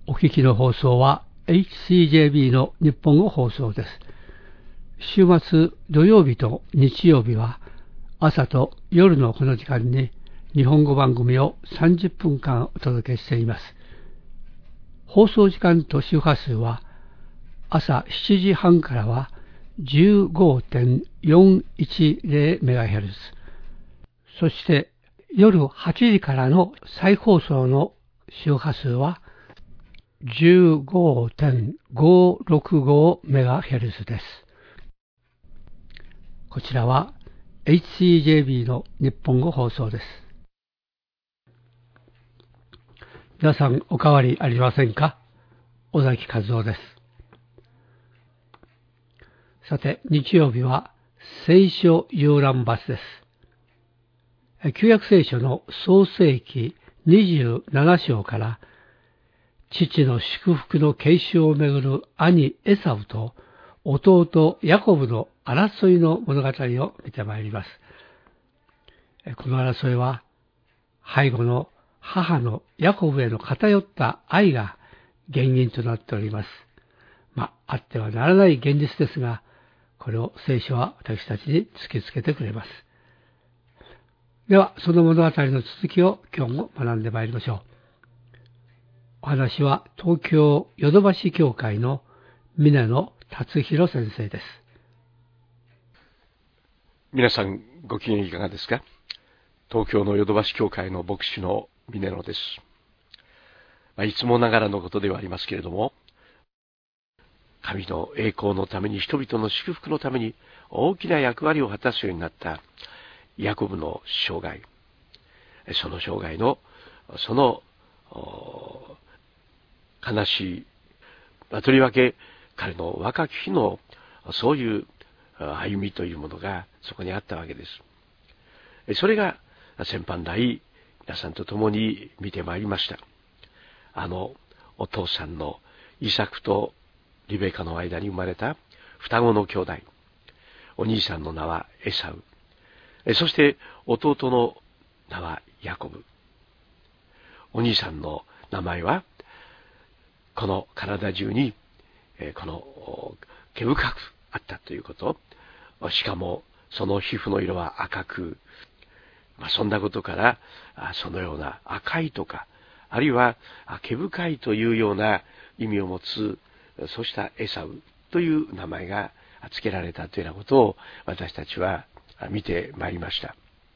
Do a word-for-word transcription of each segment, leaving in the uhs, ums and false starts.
お聞きの放送は エイチシージェービー の日本語放送です。週末土曜日と日曜日は朝と夜のこの時間に日本語番組をさんじゅっぷんかんお届けしています。放送時間と周波数は朝しちじはんからは じゅうごてんよんいちゼロメガヘルツ、そして夜はちじからの再放送の周波数は じゅうごてんごろくごメガヘルツ です。こちらは エイチシージェービー の日本語放送です。皆さんお変わりありませんか？尾崎和夫です。さて、日曜日は聖書遊覧バスです。旧約聖書の創世記にじゅうなな章から父の祝福の継承をめぐる兄エサウと弟ヤコブの争いの物語を見てまいります。この争いは背後の母のヤコブへの偏った愛が原因となっております。まあ、あってはならない現実ですが、これを聖書は私たちに突きつけてくれます。では、その物語の続きを今日も学んでまいりましょう。お話は東京ヨドバシ教会の峰野達弘先生です。 皆さんご機嫌いかがですか？東京のヨドバシ教会の牧師の峰野です。まあ、いつもながらのことではありますけれども、神の栄光のために、人々の祝福のために大きな役割を果たすようになったヤコブの生涯、その生涯のその悲しい、まあ、とりわけ彼の若き日のそういう歩みというものがそこにあったわけです。それが先般来皆さんと共に見てまいりました。あのお父さんのイサクとリベカの間に生まれた双子の兄弟、お兄さんの名はエサウ、そして弟の名はヤコブ。お兄さんの名前はこの体中にこの毛深くあったということ、しかもその皮膚の色は赤く、まあ、そんなことからそのような赤いとか、あるいは毛深いというような意味を持つ、そうしたエサウという名前が付けられたというようなことを私たちは見てまいりました。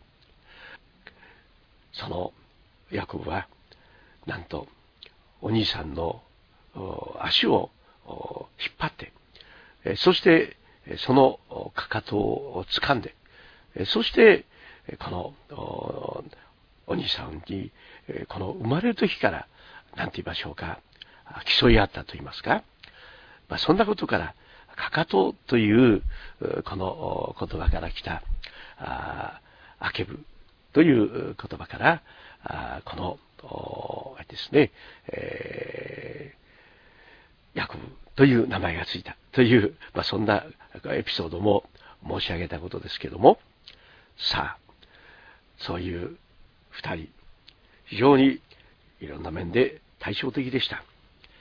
そのヤコブはなんとお兄さんの足を引っ張って、そしてそのかかとを掴んで、そしてこのお兄さんにこの生まれる時から何て言いましょうか、競い合ったと言いますか、まあ、そんなことからかかとというこの言葉から来たアケブという言葉からこのですね、えー、ヤコブという名前がついたという、まあ、そんなエピソードも申し上げたことですけれども、さあそういう二人、非常にいろんな面で対照的でした。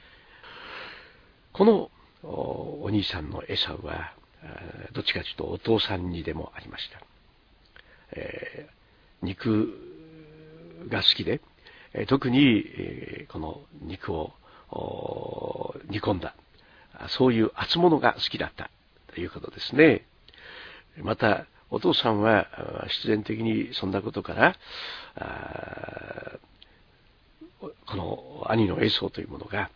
このお兄さんのエサウはどっちかというとお父さんにでもありました。えー、肉が好きで、特にこの肉を煮込んだ、そういう厚物が好きだったということですね。またお父さんは必然的にそんなことからこの兄のエソーというものが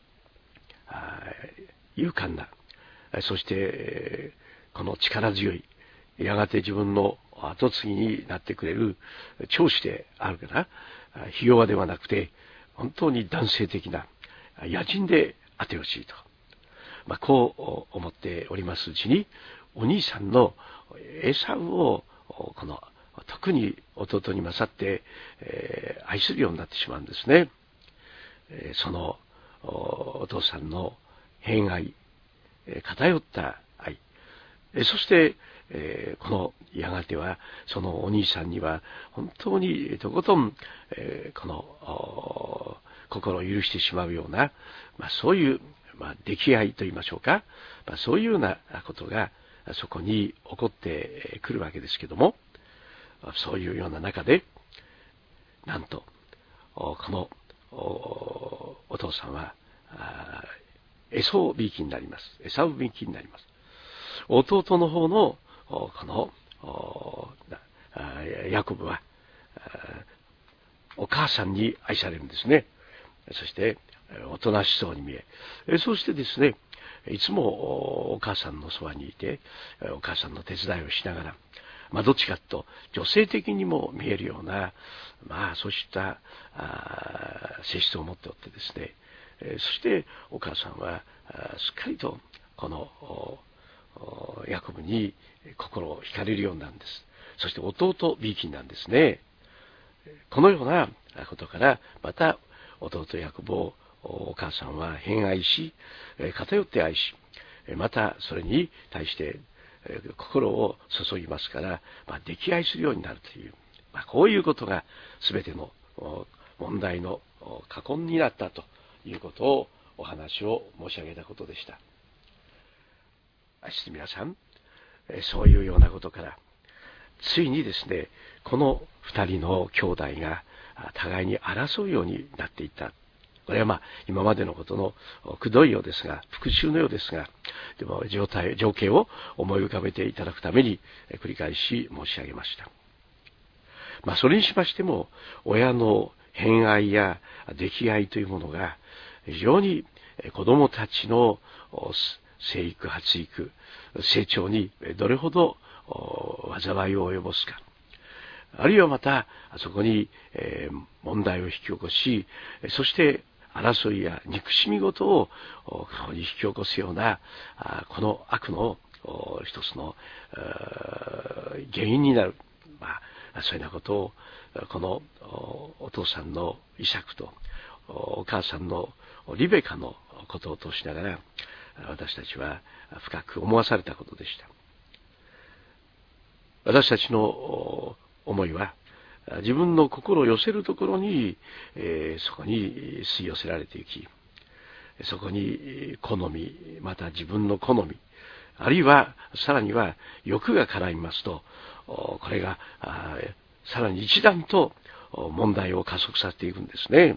勇敢な、そしてこの力強い、やがて自分の後継ぎになってくれる長子であるから、ひ弱ではなくて本当に男性的な野人であってほしいと、まあ、こう思っておりますうちに、お兄さんのエサウをこの特に弟に勝って、えー、愛するようになってしまうんですね。えー、そのお父さんの偏愛、偏った愛、そして、えー、このやがてはそのお兄さんには本当にとことん、えー、この心を許してしまうような、まあ、そういう、まあ、溺愛といいましょうか、まあ、そういうようなことがそこに起こってくるわけですけども、そういうような中でなんとこの お, お父さんはエソウびいきになります。エサウびいきになります。弟の方のこのヤコブはお母さんに愛されるんですね。そしておとなしそうに見え、そしてですね、いつもお母さんのそばにいて、お母さんの手伝いをしながら、まあ、どっちかというと女性的にも見えるような、まあ、そうした性質を持っておってですね、そしてお母さんはすっかりとこのヤコブに心を惹かれるようなんです。そして弟びいきなんですね。このようなことからまた弟ヤコブをお母さんは偏愛し、偏って愛し、またそれに対して心を注ぎますから、まあ、溺愛するようになるという、まあ、こういうことが全ての問題の禍根になったということをお話を申し上げたことでした。皆さん、そういうようなことからついにですね、この二人の兄弟が互いに争うようになっていった。これはまあ今までのことのくどいようですが、復讐のようですが、でも状態情景を思い浮かべていただくために繰り返し申し上げました。まあそれにしましても、親の偏愛や溺愛というものが非常に子供たちの生育発育成長にどれほど災いを及ぼすか、あるいはまたそこに問題を引き起こし、そして争いや憎しみ事をここに引き起こすようなこの悪の一つの原因になる、まあ、そういうようなことをこのお父さんのイサクとお母さんのリベカのことを通しながら私たちは深く思わされたことでした。私たちの思いは自分の心を寄せるところに、えー、そこに吸い寄せられていき、そこに好み、また自分の好み、あるいはさらには欲が絡みますと、これがさらに一段と問題を加速させていくんですね。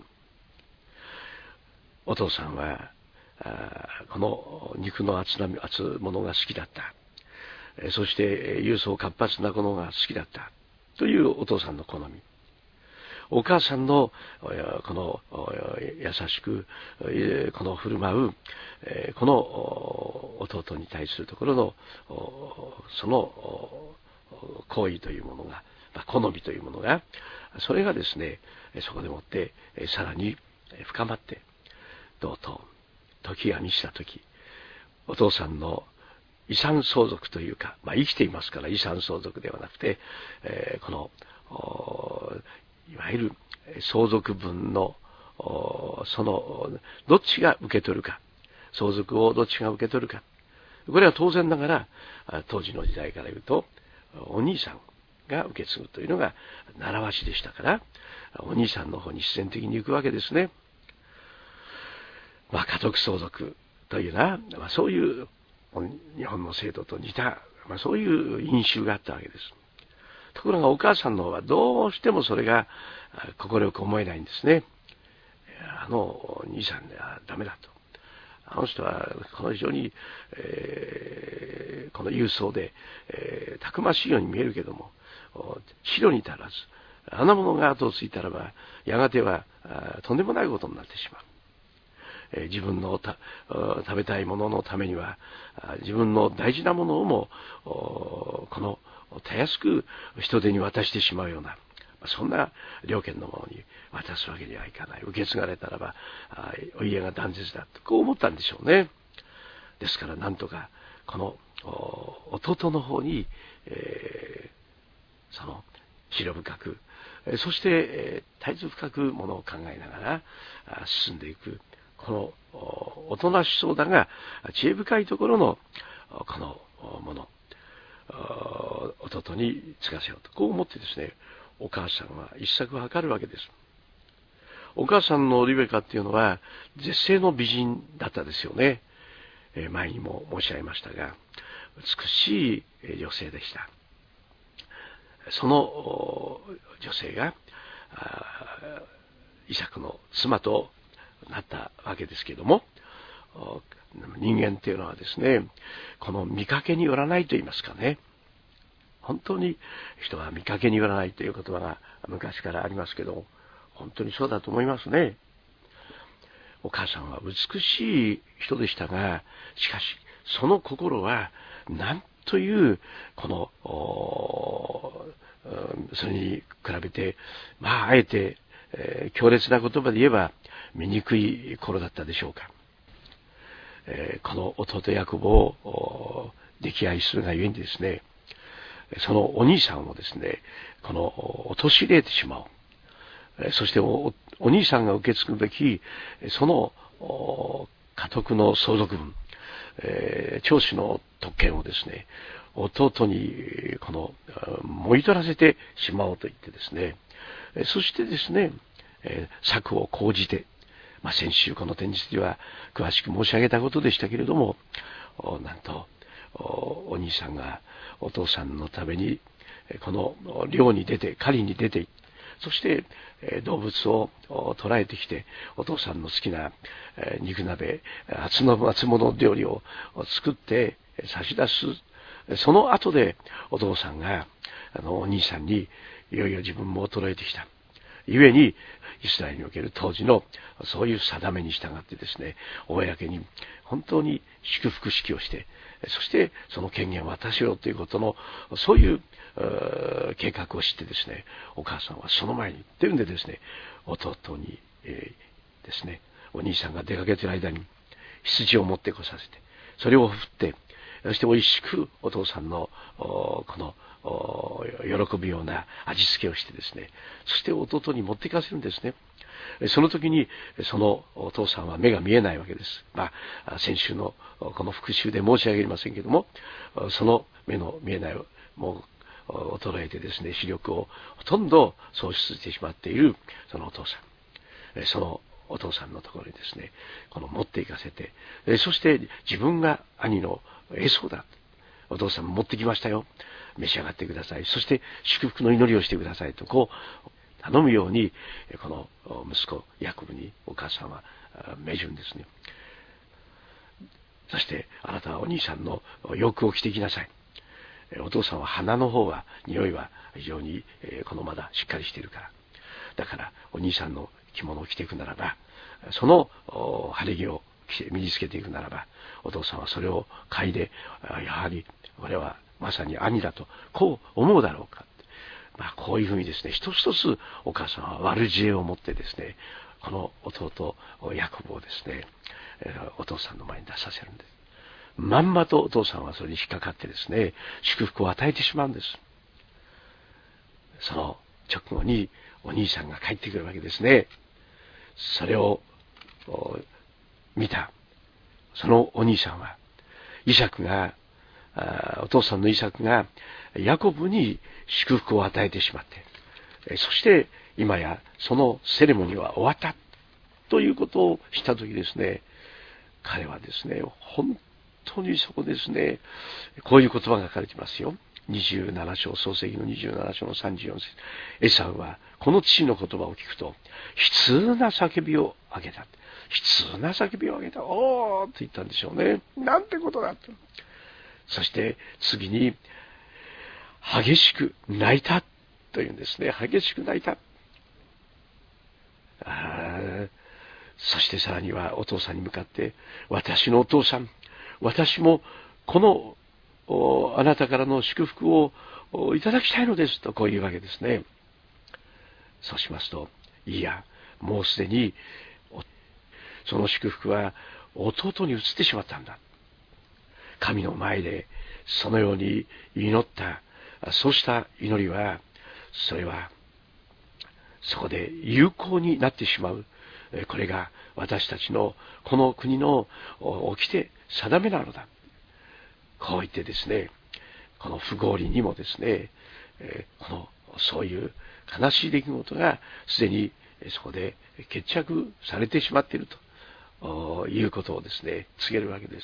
お父さんはこの肉の厚な厚ものが好きだった。そして勇壮活発なものが好きだったというお父さんの好み、お母さんのこの優しくこの振る舞うこの弟に対するところのその行為というものが、好みというものが、それがですね、そこでもってさらに深まって、とうとう時が満ちた時、お父さんの遺産相続というか、まあ、生きていますから遺産相続ではなくて、えー、このいわゆる相続分のそのどっちが受け取るか、相続をどっちが受け取るか、これは当然ながら当時の時代から言うとお兄さんが受け継ぐというのが習わしでしたから、お兄さんの方に自然的に行くわけですね。まあ、家族相続というな、まあ、そういう日本の制度と似た、まあ、そういう因習があったわけです。ところがお母さんの方はどうしてもそれが快く思えないんですね。あの兄さんはダメだと。あの人はこの非常に、えー、この勇壮で、えー、たくましいように見えるけども、白に足らず、あんなものが後をついたらば、やがてはとんでもないことになってしまう。自分のた食べたいもののためには自分の大事なものをもこのたやすく人手に渡してしまうような、そんな良犬のものに渡すわけにはいかない。受け継がれたらばお家が断絶だとこう思ったんでしょうね。ですからなんとかこの弟の方に、えー、その白深く、そして絶えず深くものを考えながら進んでいく、このおとなしそうだが知恵深いところのこのもの、弟に継がせようとこう思ってですね、お母さんは一策を図るわけです。 お母さんのリベカっていうのは絶世の美人だったですよね。えー、前にも申し上げましたが、美しい女性でした。その女性がイサクの妻となったわけですけれども、人間っていうのはですね、この見かけによらないと言いますかね、本当に人は見かけによらないという言葉が昔からありますけど、本当にそうだと思いますね。お母さんは美しい人でしたが、しかしその心は何というこのそれに比べて、まああえて、えー、強烈な言葉で言えば醜い頃だったでしょうか。えー、この弟ヤコブを溺愛するがゆえにですね、そのお兄さんをですね、この陥れてしまおう。そして お, お兄さんが受け継ぐべきその家督の相続分、えー、長子の特権をですね、弟にこのもぎ取らせてしまおうと言ってですね、そしてですね、えー、策を講じて、まあ、先週この展示では詳しく申し上げたことでしたけれども、なんと お, お兄さんがお父さんのためにこの漁に出て狩りに出て、そして動物を捕らえてきてお父さんの好きな肉鍋、厚の厚物料理を作って差し出す。その後でお父さんがあのお兄さんにいよいよ自分も衰えてきたゆえに、イスラエルにおける当時のそういう定めに従ってですね、公に本当に祝福式をして、そしてその権限を渡しようということのそういう計画をしてですね、お母さんはその前にというんでですね、弟に、えー、ですね、お兄さんが出かけている間に羊を持ってこさせて、それを振って、そしておいしくお父さんのこの喜ぶような味付けをしてですね、そして弟に持っていかせるんですね。その時にそのお父さんは目が見えないわけです。まあ先週のこの復習で申し上げませんけれども、その目の見えないもう衰えてですね、視力をほとんど喪失してしまっているそのお父さん、そのお父さんのところにですね、この持っていかせて、そして自分が兄のエソだ、お父さん持ってきましたよ、召し上がってください、そして祝福の祈りをしてくださいとこう頼むように、この息子ヤコブにお母さんは命じるんですね。そしてあなたはお兄さんの洋服を着てきなさい。お父さんは鼻の方は匂いは非常にこのまだしっかりしているから、だからお兄さんの着物を着ていくならば、その晴れ着を身につけていくならば、お父さんはそれを嗅いで、やはり俺はまさに兄だとこう思うだろうか、まあ、こういうふうにですね、一つ一つお母さんは悪知恵を持ってですね、この弟ヤコブをですね、お父さんの前に出させるんです。まんまとお父さんはそれに引っかかってですね、祝福を与えてしまうんです。その直後にお兄さんが帰ってくるわけですね。それを見たそのお兄さんは、イサクがお父さんのイサクがヤコブに祝福を与えてしまって、そして今やそのセレモニーは終わったということをしたときですね、彼はですね、本当にそこですね、こういう言葉が書かれていますよ。にじゅうなな章、創世記のにじゅうなな章のさんじゅうよん節。エサウはこの父の言葉を聞くと悲痛な叫びを上げた。悲痛な叫びを上げた。おーと言ったんでしょうね。なんてことだと。そして次に激しく泣いたというんですね。激しく泣いた。あそしてさらにはお父さんに向かって、私のお父さん、私もこのあなたからの祝福をいただきたいのですとこういうわけですね。そうしますと、いやもうすでにその祝福は弟に移ってしまったんだ。神の前でそのように祈った、そうした祈りは、それはそこで有効になってしまう。これが私たちのこの国の掟定めなのだ。こう言ってですね、この不合理にもですね、このそういう悲しい出来事がすでにそこで決着されてしまっているということをですね、告げるわけです。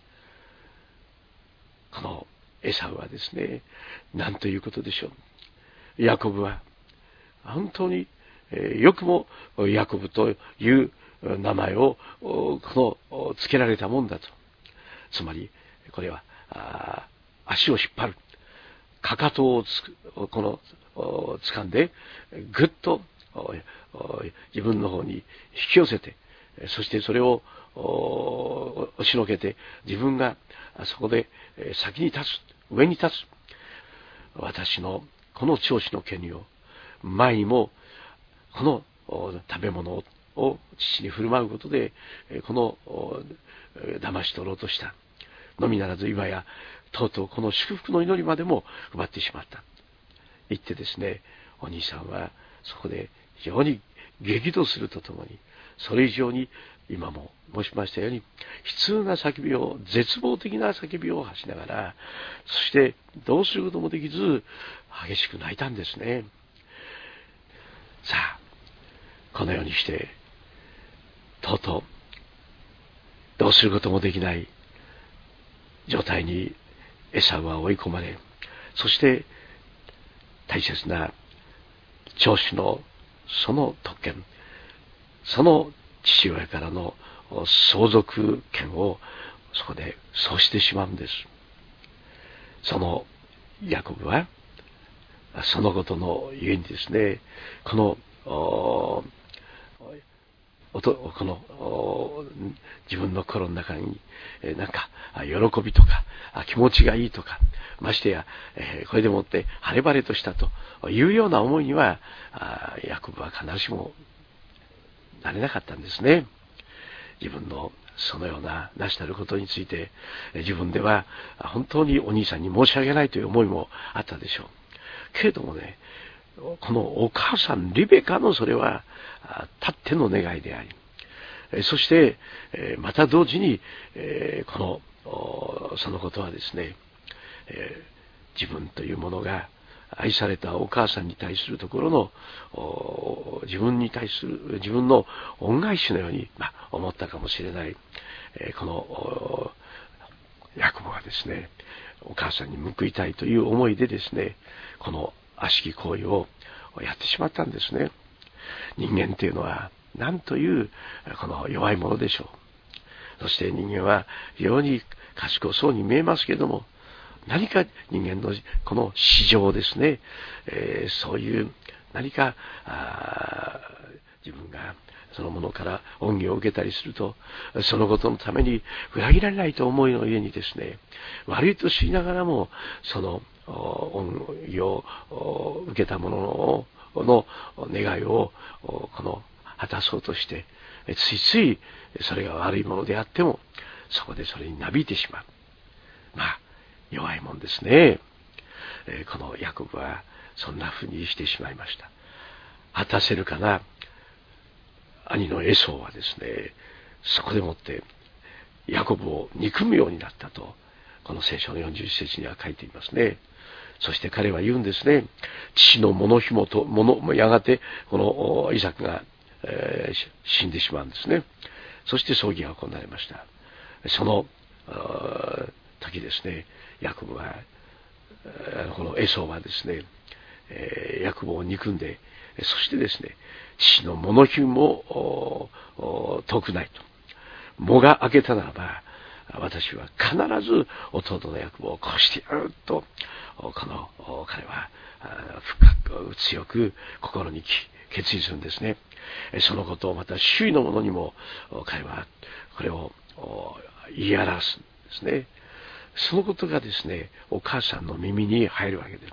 このエサウはですね、何ということでしょう。ヤコブは本当によくもヤコブという名前をこの付けられたもんだと。つまりこれは足を引っ張る、かかとをつこの掴んでぐっと自分の方に引き寄せて、そしてそれを押しのけて、自分がそこで先に立つ、上に立つ。私のこの長子の権利を前にもこの食べ物を父に振る舞うことで、この騙し取ろうとしたのみならず、今やとうとうこの祝福の祈りまでも奪ってしまった言ってですね、お兄さんはそこで非常に激怒するとともに、それ以上に今も申しましたように悲痛な叫びを、絶望的な叫びを発しながら、そしてどうすることもできず激しく泣いたんですね。さあ、このようにしてとうとうどうすることもできない状態にエサウは追い込まれ、そして大切な長子のその特権、その父親からの相続権をそこでそうしてしまうんです。そのヤコブはそのことのゆえにですね、このおおとこの自分の心の中になんか喜びとか気持ちがいいとか、ましてやこれでもって晴れ晴れとしたというような思いにはヤコブは必ずしもなれなかったんですね。自分のそのようななしたることについて、自分では本当にお兄さんに申し訳ないという思いもあったでしょう。けれどもね、このお母さんリベカのそれはたっての願いであり、そしてまた同時にこのそのことはですね、自分というものが愛されたお母さんに対するところの自分に対する自分の恩返しのように、まあ、思ったかもしれない、このヤコブはですね、お母さんに報いたいという思いでですね、この悪しき行為をやってしまったんですね。人間というのは何というこの弱いものでしょう。そして人間は非常に賢そうに見えますけれども、何か人間のこの市場ですね、えー、そういう何か自分がそのものから恩義を受けたりすると、そのことのために裏切られないと思いの上にですね、悪いと知りながらもその恩義を受けたものの願いをこの果たそうとして、ついついそれが悪いものであってもそこでそれになびいてしまう。まあ弱いもんですね。えー、このヤコブはそんなふうにしてしまいました。果たせるかな。兄のエソーはですね、そこでもってヤコブを憎むようになったと、この聖書のよんじゅういち節には書いていますね。そして彼は言うんですね。父の物紐と物やがてこのイサクが、えー、死んでしまうんですね。そして葬儀が行われました。その時ですね、ヤコブはこのエソーはですね、えー、ヤコブを憎んで、そしてですね、父の物紐を遠くないと。藻が明けたならば私は必ず弟のヤコブを殺してやると、この彼は深く強く心に決意するんですね。そのことをまた周囲の者にも彼はこれを言い表すんですね。そのことがですね、お母さんの耳に入るわけです。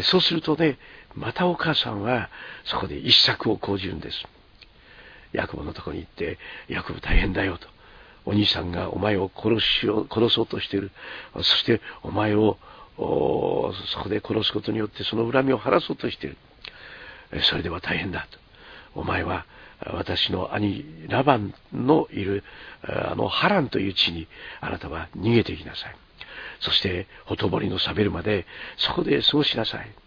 そうするとね、またお母さんはそこで一策を講じるんです。ヤコブのところに行って、ヤコブ大変だよと。お兄さんがお前を殺しよう、殺そうとしている。そしてお前をそこで殺すことによってその恨みを晴らそうとしている。それでは大変だと。お前は私の兄ラバンのいるあのハランという地にあなたは逃げていきなさい。そしてほとぼりの冷めるまでそこで過ごしなさい。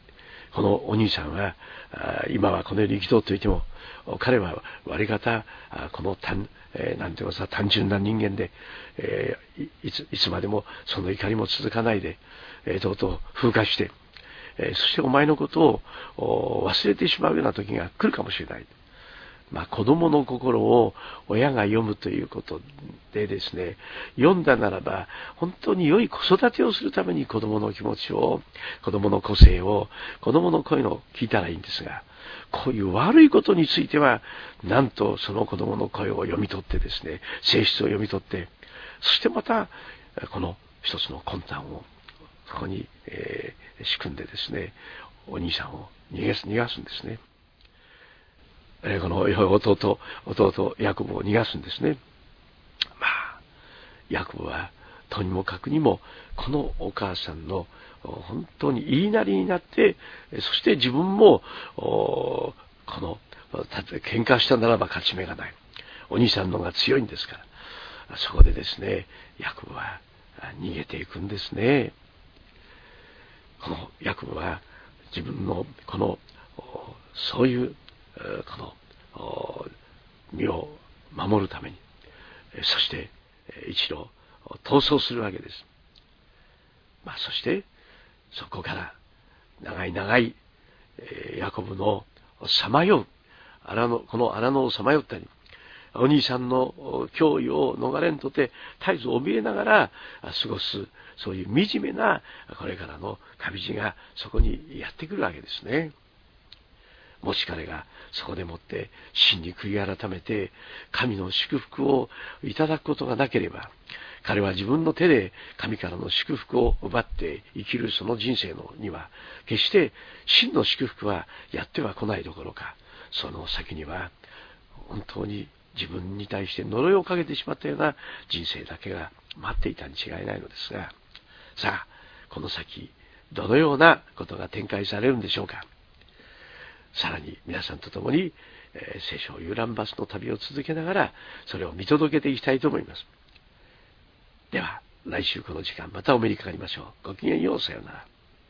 このお兄さんは今はこの世に生きとっていても、彼は割り方この単、えー、なんていうか単純な人間で、えー、いついつまでもその怒りも続かないで、えー、とうとう風化して、えー、そしてお前のことを忘れてしまうような時が来るかもしれない。まあ、子供の心を親が読むということでですね、読んだならば本当に良い子育てをするために子供の気持ちを、子供の個性を、子供の声を聞いたらいいんですが、こういう悪いことについてはなんとその子供の声を読み取ってですね、性質を読み取って、そしてまたこの一つの魂胆をそこに、えー、仕組んでですね、お兄さんを逃がす逃がすんですね。えー、この弟弟ヤコブを逃がすんですね。まあヤコブはとにもかくにもこのお母さんの本当に言いなりになって、そして自分もこの喧嘩したならば勝ち目がない、お兄さんの方が強いんですから、そこでですね、ヤコブは逃げていくんですね。このヤコブは自分のこのそういうこの身を守るために、そして一度逃走するわけです。まあ、そしてそこから長い長いヤコブのさまよう荒野、この荒野をさまよったり、お兄さんの脅威を逃れんとて絶えず怯えながら過ごす、そういう惨めなこれからの旅路がそこにやってくるわけですね。もし彼がそこでもって真に悔い改めて神の祝福をいただくことがなければ、彼は自分の手で神からの祝福を奪って生きるその人生のには、決して真の祝福はやっては来ないどころか、その先には本当に自分に対して呪いをかけてしまったような人生だけが待っていたに違いないのですが、さあこの先どのようなことが展開されるんでしょうか。さらに皆さんと共に、えー、聖書遊覧バスの旅を続けながらそれを見届けていきたいと思います。では来週この時間またお目にかかりましょう。ごきげんよう。さようなら。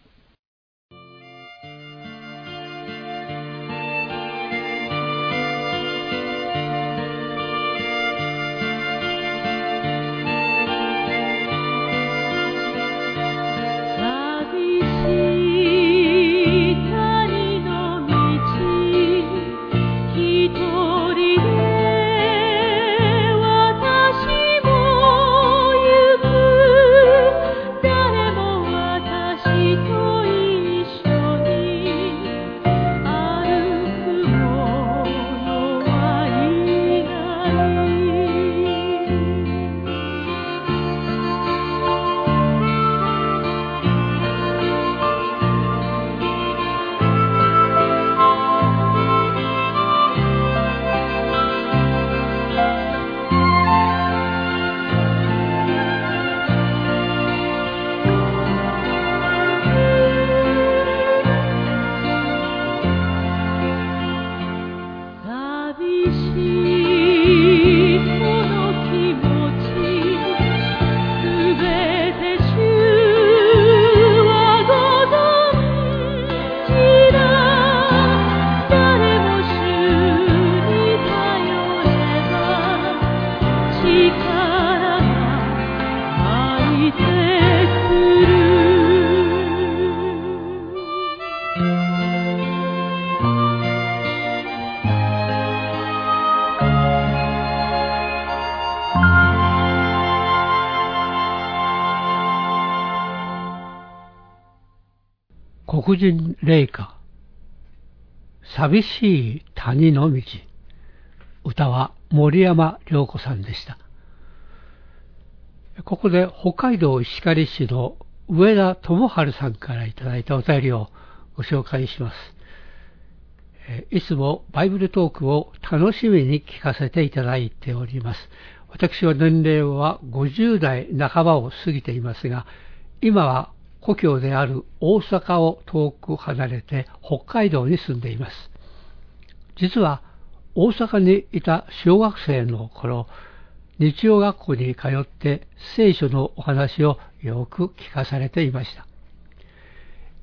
黒人霊歌、寂しい谷の道。歌は森山良子さんでした。ここで北海道石狩市の上田智春さんからいただいたお便りをご紹介します。いつもバイブルトークを楽しみに聞かせていただいております。私は年齢はごじゅう代半ばを過ぎていますが、今は故郷である大阪を遠く離れて北海道に住んでいます。実は大阪にいた小学生の頃、日曜学校に通って聖書のお話をよく聞かされていました。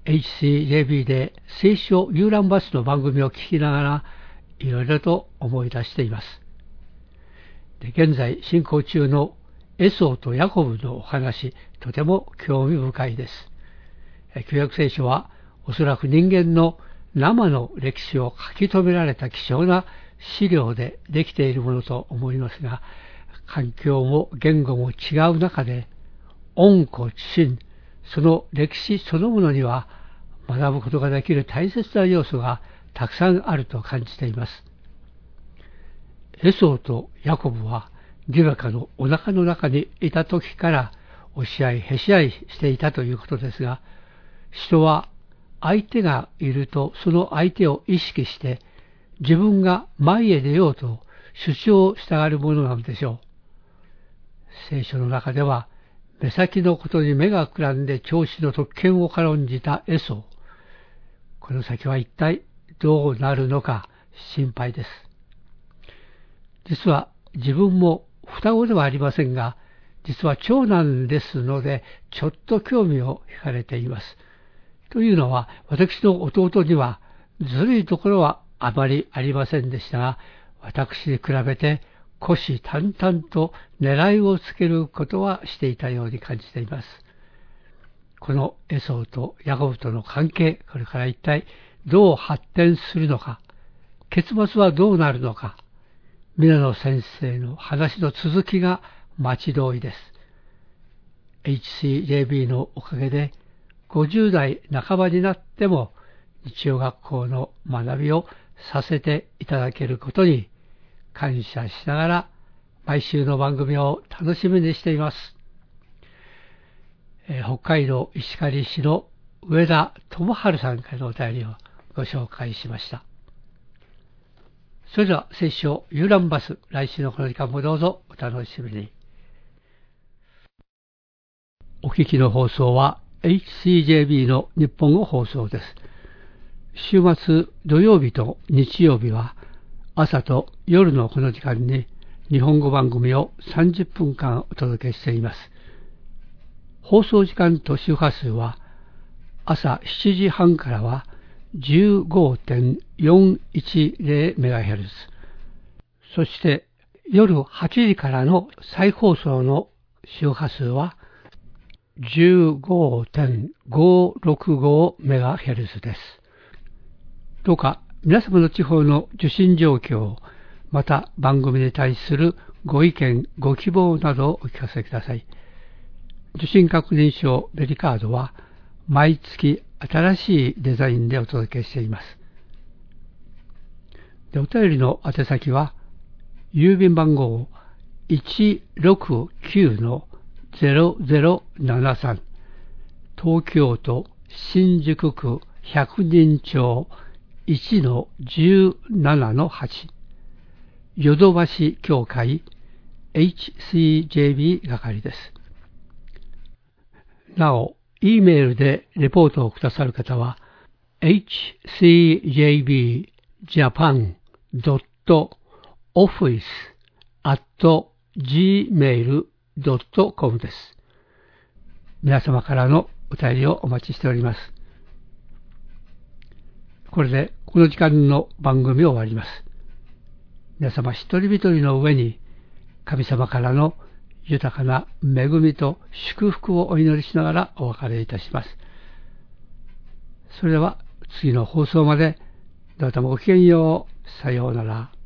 エイチシージェービー で聖書遊覧バスの番組を聞きながらいろいろと思い出しています。で、現在進行中のエソーとヤコブのお話、とても興味深いです。旧約聖書はおそらく人間の生の歴史を書き留められた貴重な資料でできているものと思いますが、環境も言語も違う中で、恩子知心、その歴史そのものには学ぶことができる大切な要素がたくさんあると感じています。エソーとヤコブはリベカのお腹の中にいた時から押し合いへし合いしていたということですが、人は相手がいるとその相手を意識して自分が前へ出ようと主張したがるものなのでしょう。聖書の中では目先のことに目がくらんで調子の特権を軽んじたエソー。この先は一体どうなるのか心配です。実は自分も双子ではありませんが、実は長男ですのでちょっと興味を惹かれています。というのは、私の弟にはずるいところはあまりありませんでしたが、私に比べて虎視眈々と狙いをつけることはしていたように感じています。このエソーとヤコブとの関係、これから一体どう発展するのか、結末はどうなるのか、皆野先生の話の続きが待ち遠いです。エイチシージェービー のおかげでごじゅう代半ばになっても日曜学校の学びをさせていただけることに感謝しながら毎週の番組を楽しみにしています。えー、北海道石狩市の上田智春さんからのお便りをご紹介しました。それでは聖書遊覧バス、来週のこの時間もどうぞお楽しみに。お聞きの放送は エイチシージェービー の日本語放送です。週末土曜日と日曜日は朝と夜のこの時間に日本語番組をさんじゅっぷんかんお届けしています。放送時間と周波数は朝しちじはんからは じゅうごてんよんいちゼロメガヘルツ、そして夜はちじからの再放送の周波数は じゅうごてんごろくごメガヘルツ です。どうか皆様の地方の受信状況、また番組に対するご意見、ご希望などをお聞かせください。受信確認証ベリカードは毎月新しいデザインでお届けしています。で、お便りの宛先は郵便番号 いちろくきゅうのゼロゼロななさん、東京都新宿区百人町 いちのじゅうななのはち、ヨドバシ協会 エイチシージェービー 係です。なお、E メールでレポートをくださる方は エイチシージェービージャパンドットオフィスアットジーメールドットコム です。皆様からのお便りをお待ちしております。これでこの時間の番組を終わります。皆様一人一人の上に神様からの豊かな恵みと祝福をお祈りしながらお別れいたします。それでは次の放送までどうぞごきげんよう。さようなら。